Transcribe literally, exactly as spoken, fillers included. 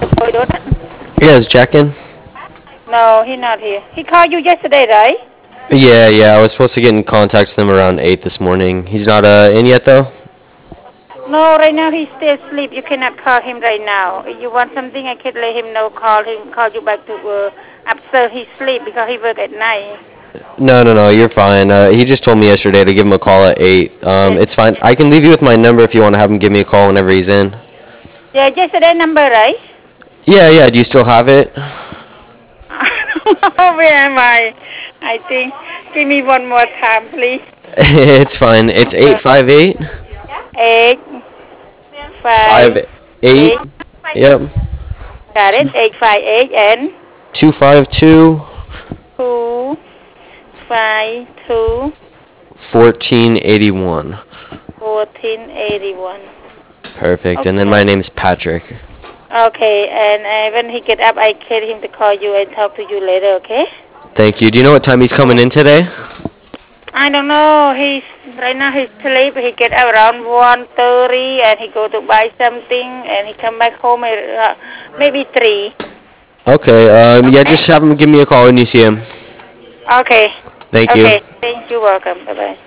Oi, Dora. Yeah, is Jack in? No, he's not here. He called you yesterday, right? Yeah, yeah. I was supposed to get in contact with him around eight this morning. He's not uh, in yet, though? No, right now he's still asleep. You cannot call him right now. If you want something, I can let him know. Call him. Call you back to uh, after he sleep because he work at night. No, no, no. You're fine. Uh, he just told me yesterday to give him a call at eight. Um, Yes. it's fine. I can leave you with my number if you want to have him give me a call whenever he's in. Yeah, yesterday number, right? Yeah, yeah. Do you still have it? Where am I? I think. Give me one more time, please. It's fine. It's eight five eight Eight, five, five eight. eight. Yep. Got it. Eight five eight and Two five two two five two fourteen eighty one. fourteen eighty one. Perfect. And then Okay. my name's Patrick. Okay, and uh, when he get up, I tell him to call you and talk to you later, okay? Thank you. Do you know what time he's coming in today? I don't know. He's right now he's asleep. He get up around one thirty, and he go to buy something, and he come back home at uh, maybe three. Okay. Um, yeah, Okay. just have him give me a call when you see him. Okay. Thank you. Okay. Thank you. Welcome. Bye bye.